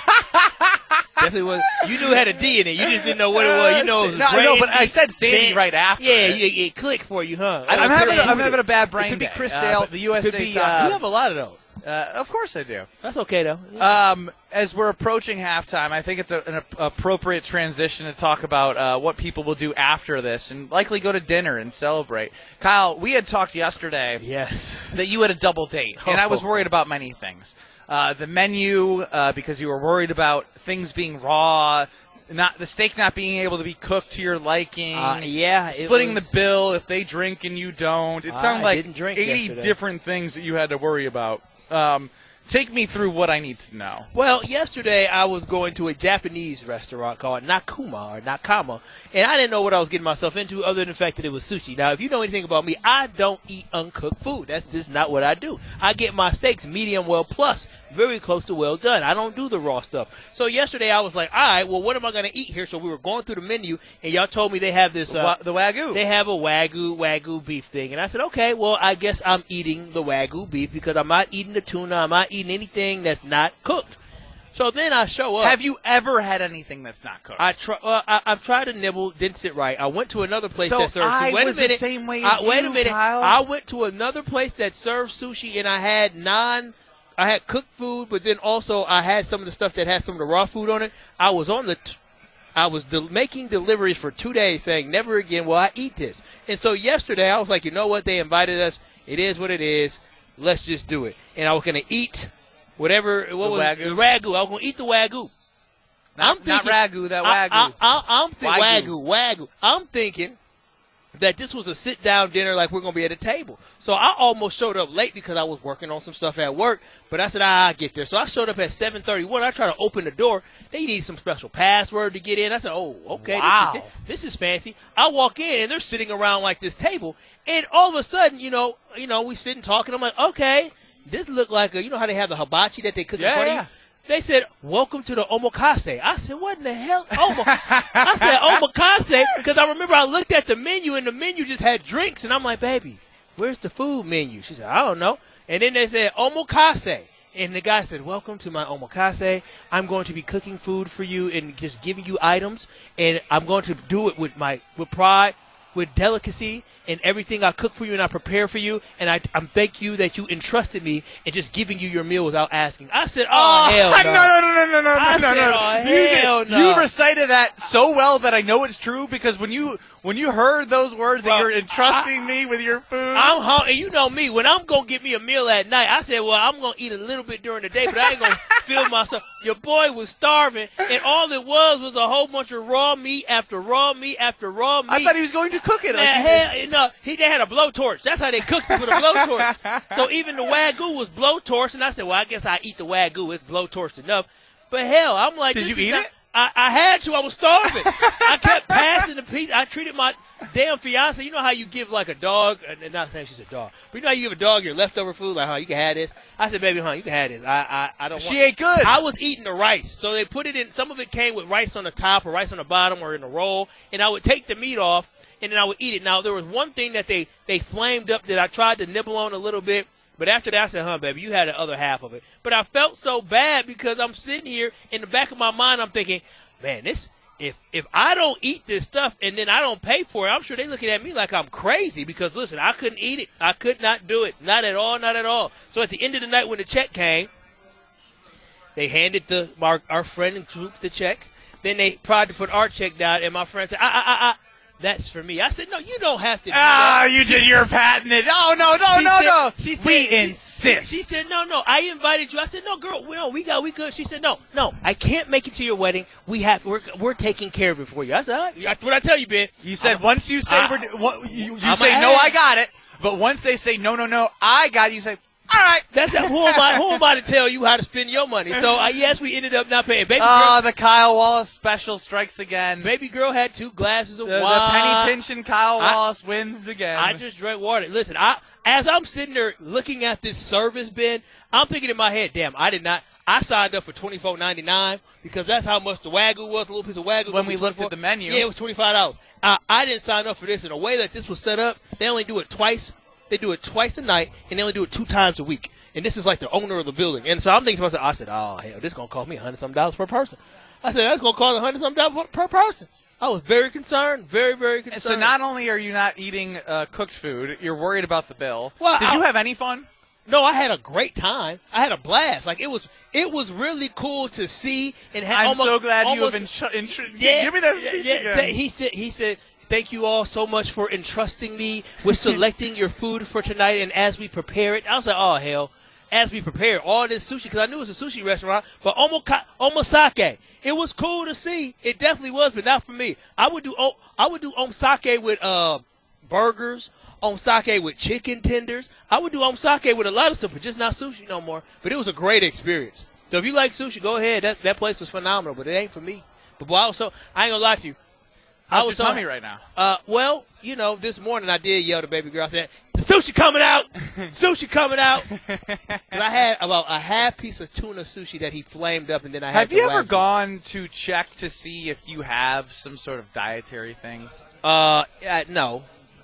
Definitely was. You knew it had a D in it. You just didn't know what it was. You know it was No, no, but I said Sandy San- right after Yeah, it. you, it clicked for you, huh? I'm, I don't having, care a, I'm who it having a is. bad brain It could be day. Chris Uh, Sale. but the U S A could be, you uh, have a lot of those. uh, of course I do. That's okay, though. Um, as we're approaching halftime, I think it's a, an appropriate transition to talk about uh, what people will do after this and likely go to dinner and celebrate. Kyle, we had talked yesterday Yes. that you had a double date, and I was worried about many things. Uh, the menu, uh, because you were worried about things being raw, not the steak not being able to be cooked to your liking. Uh, yeah. it Splitting was- the bill if they drink and you don't. It I sounded like didn't drink eighty yesterday. different things that you had to worry about. Um, take me through what I need to know. Well, yesterday I was going to a Japanese restaurant called Nakuma or Nakama, and I didn't know what I was getting myself into other than the fact that it was sushi. Now, if you know anything about me, I don't eat uncooked food. That's just not what I do. I get my steaks medium well plus, very close to well done. I don't do the raw stuff. So yesterday I was like, all right, well, what am I going to eat here? So we were going through the menu, and y'all told me they have this. Uh, Wa- the Wagyu. They have a Wagyu, Wagyu beef thing. And I said, okay, well, I guess I'm eating the Wagyu beef because I'm not eating the tuna. I'm not eating anything that's not cooked. So then I show up. Have you ever had anything that's not cooked? I try. Well, I, I've tried to nibble, didn't sit right. I went to another place So that serves. I wait was a the minute. same way I- as wait you, a minute. Kyle. I went to another place that served sushi, and I had non. I had cooked food, but then also I had some of the stuff that had some of the raw food on it. I was on the. T- I was del- making deliveries for two days, saying never again will I eat this. And so yesterday I was like, you know what? They invited us. It is what it is. Let's just do it. And I was going to eat whatever. What The was Wagyu? the ragu? I was going to eat the Wagyu. not, I'm not thinking- ragu, that I, Wagyu. I, I, I'm thinking Wagyu. wagyu, wagyu. I'm thinking that this was a sit-down dinner like we're going to be at a table. So I almost showed up late because I was working on some stuff at work. But I said, ah, I'll get there. So I showed up at seven thirty-one. I tried to open the door. They need some special password to get in. I said, oh, okay. Wow. This is, this is fancy. I walk in, and they're sitting around like this table. And all of a sudden, you know, you know, we sitting talking. I'm like, okay, this look like a, you know how they have the hibachi that they cook Yeah, in front yeah. of you? They said, welcome to the omakase. I said, what in the hell? Oma- I said, omakase, because I remember I looked at the menu, and the menu just had drinks, and I'm like, baby, where's the food menu? She said, I don't know. And then they said, omakase. And the guy said, welcome to my omakase. I'm going to be cooking food for you and just giving you items. And I'm going to do it with my with pride, with delicacy, and everything I cook for you and I prepare for you. And I, I'm thank you that you entrusted me in just giving you your meal without asking. I said, oh, Oh, hell no. no, no, no, no, no, I no, said, no, no. oh, You, hell did- no. you recited that so well that I know it's true because when you when you heard those words that Bro, you're entrusting me with your food. I'm hungry. You know me. When I'm going to get me a meal at night, I said, well, I'm going to eat a little bit during the day, but I ain't going to fill myself. Your boy was starving, and all it was was a whole bunch of raw meat after raw meat after raw meat. I thought he was going to cook it. Like Man, he did. hell, no, he, they had a blowtorch. That's how they cooked it with a blowtorch. So even the Wagyu was blowtorch, and I said, well, I guess I eat the Wagyu. It's blowtorched enough. But hell, I'm like, Did this you is eat not, it? I, I had to. I was starving. I kept passing the piece. I treated my damn fiance. You know how you give like a dog, and not saying she's a dog, but you know how you give a dog your leftover food, like, huh, you can have this. I said, baby, huh, you can have this. I, I, I don't. She want ate good. I was eating the rice, so they put it in. Some of it came with rice on the top or rice on the bottom or in a roll, and I would take the meat off and then I would eat it. Now there was one thing that they they flamed up that I tried to nibble on a little bit. But after that, I said, huh, baby, you had the other half of it. But I felt so bad because I'm sitting here in the back of my mind, I'm thinking, man, this if if I don't eat this stuff and then I don't pay for it, I'm sure they're looking at me like I'm crazy because, listen, I couldn't eat it. I could not do it. Not at all, not at all. So at the end of the night when the check came, they handed the our, our friend and group the check. Then they tried to put our check down, and my friend said, ah, ah, ah, ah. That's for me. I said, no, you don't have to do Ah, that. you did your patented. Oh, no, no, She no, said- no. she said- we she- insist. She said, no, no, I invited you. I said, no, girl, we, no, we got, we good. She said, no, no, I can't make it to your wedding. We have, we're, we're taking care of it for you. I said, all right. That's what I tell you, Ben. You said I'm- once you say I- we're, do- what, you, you I'm say a no, ass. I got it. But once they say no, no, no, I got it, you say, all right. That's not, who am I, who am I to tell you how to spend your money? So, uh, yes, we ended up not paying. Baby Ah, girl, the Kyle Wallace special strikes again. baby girl had two glasses of the, the wine. penny pinching Kyle I- Wallace wins again. I just drank water. Listen, I as I'm sitting there looking at this service bin, I'm thinking in my head, damn, I did not. I signed up for twenty-four ninety-nine because that's how much the Wagyu was, a little piece of Wagyu. When was we looked at twenty-four the menu. Yeah, it was twenty-five dollars. Uh, I didn't sign up for this. In a way that this was set up, they only do it twice. They do it twice a night, and they only do it two times a week. And this is like the owner of the building. And so I'm thinking to myself, I said, oh, hell, this is going to cost me one hundred something dollars per person. I said, that's going to cost one hundred something dollars per person. I was very concerned, very, very concerned. And so not only are you not eating uh, cooked food, you're worried about the bill. Well, Did I- you have any fun? No, I had a great time. I had a blast. Like it was, it was really cool to see and have. I'm almost, so glad almost, you have intru- intru- Yeah, Give me that speech yeah, again. th- He said, he said, thank you all so much for entrusting me with selecting your food for tonight, and as we prepare it, I was like, oh hell, as we prepare all this sushi because I knew it was a sushi restaurant, but omoka- omasake. It was cool to see. It definitely was, but not for me. I would do, o- I would do omasake with uh, burgers. Omasake with chicken tenders. I would do omasake with a lot of stuff, but just not sushi no more. But it was a great experience. So if you like sushi, go ahead. That that place was phenomenal, but it ain't for me. But boy, I was so I ain't gonna lie to you. I How's was your so, tummy right now? Uh, well, you know, this morning I did yell to baby girl. I said, "The sushi coming out! Sushi coming out!" 'Cause I had about a half piece of tuna sushi that he flamed up, and then I had. Have the you ever Wagyu. gone to check to see if you have some sort of dietary thing? Uh, uh no.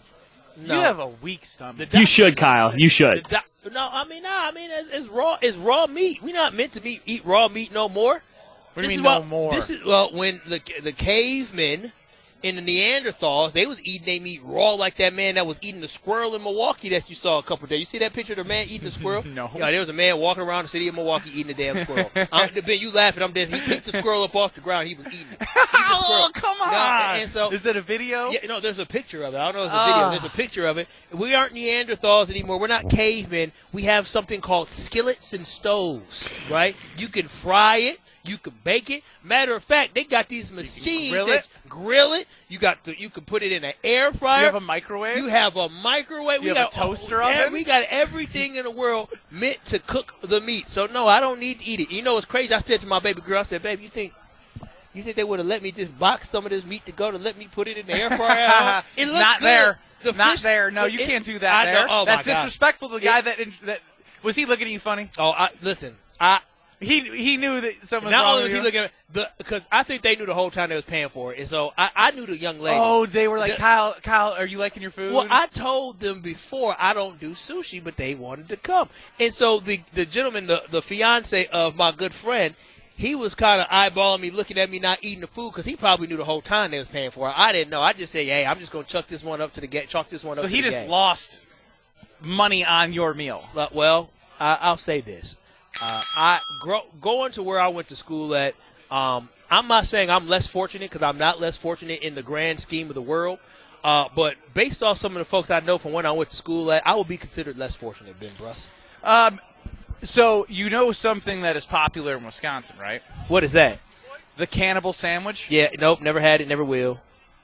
No. You have a weak stomach. The You should, Kyle. You should. The doc- no, I mean, nah, I mean, it's, it's raw. It's raw meat. We're not meant to be eat raw meat no more. What do you This mean is no what- more? This is well, when the the cavemen and the Neanderthals, they was eating their meat raw like that man that was eating the squirrel in Milwaukee that you saw a couple of days. You see that picture of the man eating the squirrel? No. Yeah, there was a man walking around the city of Milwaukee eating a damn squirrel. I'm, Ben, you laughing? I'm dead. He picked the squirrel up off the ground. He was eating it. Eating the squirrel. Oh, come on! No, and so is it a video? yeah, no, there's a picture of it. I don't know if it's a Ah. video. There's a picture of it. We aren't Neanderthals anymore. We're not cavemen. We have something called skillets and stoves, right? You can fry it. You can bake it. Matter of fact, they got these machines grill that it? grill it. You got the, you can put it in an air fryer. You have a microwave? You have a microwave. You we have got a toaster yeah, oven? We got everything in the world meant to cook the meat. So no, I don't need to eat it. You know what's crazy? I said to my baby girl, I said, "Baby, you think you think they would have let me just box some of this meat to go to let me put it in the air fryer?" It looked Not good. there. The Not fish- there. No, you it- can't do that I there. know. Oh, That's my God. disrespectful to the guy It- that that was he looking at you funny? Oh, I, listen, I He he knew that someone. Not only was he looking at the because I think they knew the whole time they was paying for it, and so I, I knew the young lady. Oh, they were like, the, Kyle, Kyle, are you liking your food? Well, I told them before I don't do sushi, but they wanted to come, and so the the gentleman, the the fiance of my good friend, he was kind of eyeballing me, looking at me, not eating the food because he probably knew the whole time they was paying for it. I didn't know. I just said, hey, I'm just gonna chuck this one up to the gate, chalk this one so up. he to the just game. lost money on your meal. Uh, well, I, I'll say this. Uh, I grow, going to where I went to school at, um, I'm not saying I'm less fortunate because I'm not less fortunate in the grand scheme of the world. Uh, but based off some of the folks I know from when I went to school at, I would be considered less fortunate, Ben Bruss. Um, so you know something that is popular in Wisconsin, right? What is that? The cannibal sandwich. Yeah, nope, never had it, never will.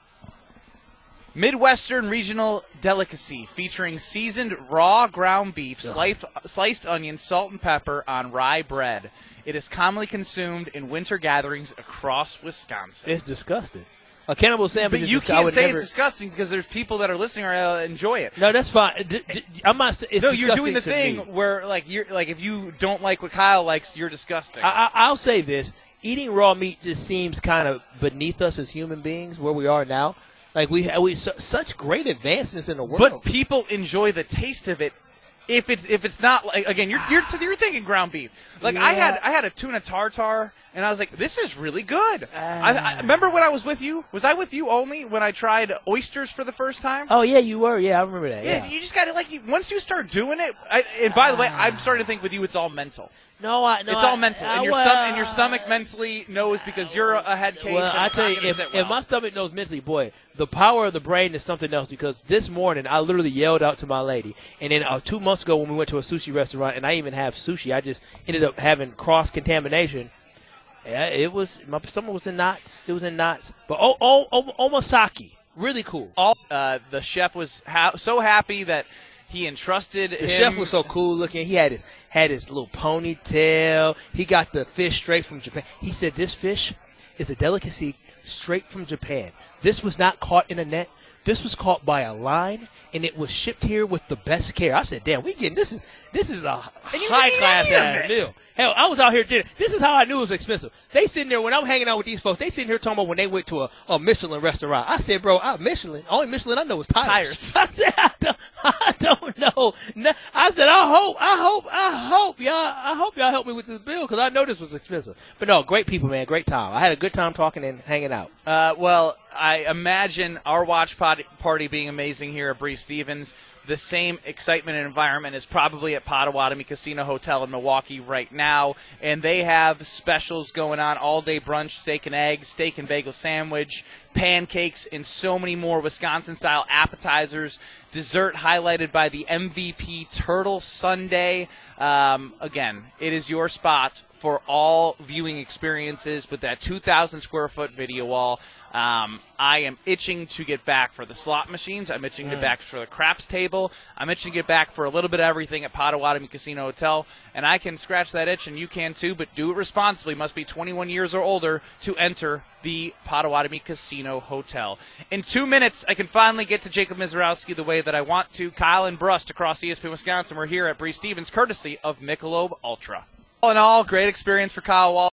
Midwestern regional delicacy featuring seasoned raw ground beef, sliced, sliced onion, salt, and pepper on rye bread. It is commonly consumed in winter gatherings across Wisconsin. It's disgusting. A cannibal sandwich. But is you disgusting. I can't would say never... it's disgusting because there's people that are listening or uh, enjoy it. No, that's fine. D- d- I'm not. It's no, you're doing the disgusting thing to me. where, like, you're like if you don't like what Kyle likes, you're disgusting. I, I, I'll say this: eating raw meat just seems kind of beneath us as human beings, where we are now. Like we we su- such great advancements in the world. But people enjoy the taste of it. If it's if it's not like again, you're you're, you're thinking ground beef. Like I Yeah. had I had a tuna tartare, and I was like, this is really good. I, I remember when I was with you. Was I with you only when I tried oysters for the first time? Oh yeah, you were. Yeah, I remember that. yeah, Yeah. you just got to like you- once you start doing it. I, and by the way, I'm starting to think with you, it's all mental. No, I. No, it's I, all mental, I, and your well, stomach and your stomach mentally knows because you're a, a head case. Well, and I it's tell not you, gonna if, sit if well. my stomach knows mentally, boy, the power of the brain is something else. Because this morning, I literally yelled out to my lady, and then uh, two months ago when we went to a sushi restaurant, and I even have sushi, I just ended up having cross contamination. Yeah, it was my stomach was in knots. It was in knots. But oh, oh, oh Omasaki, really cool. All, uh, the chef was ha- so happy that he entrusted The him. chef was so cool looking. He had his had his little ponytail. He got the fish straight from Japan. He said this fish is a delicacy straight from Japan. This was not caught in a net. This was caught by a line, and it was shipped here with the best care. I said, "Damn, we getting this is this is a high class ass meal." Hell, I was out here dinner. This is how I knew it was expensive. They sitting there when I'm hanging out with these folks. They sitting here talking about when they went to a, a Michelin restaurant. I said, "Bro, I, Michelin. Only Michelin I know is tires." Tires. I said, "I don't, I don't know." No, I said, "I hope, I hope, I hope y'all, I hope y'all help me with this bill because I know this was expensive." But no, great people, man, great time. I had a good time talking and hanging out. Uh, well, I imagine our watch party, party being amazing here at Bree Stevens. The same excitement and environment is probably at Potawatomi Casino Hotel in Milwaukee right now. And they have specials going on all day brunch, steak and eggs, steak and bagel sandwich, pancakes, and so many more Wisconsin-style appetizers. Dessert highlighted by the M V P Turtle Sundae. Um, again, it is your spot for all viewing experiences with that two thousand square foot video wall. Um, I am itching to get back for the slot machines. I'm itching to get back for the craps table. I'm itching to get back for a little bit of everything at Potawatomi Casino Hotel. And I can scratch that itch, and you can too, but do it responsibly. Must be twenty-one years or older to enter the Potawatomi Casino Hotel. In two minutes, I can finally get to Jacob Mizorowski the way that I want to. Kyle and Brust across E S P N Wisconsin. We're here at Bree Stevens, courtesy of Michelob Ultra. All in all, great experience for Kyle Wall.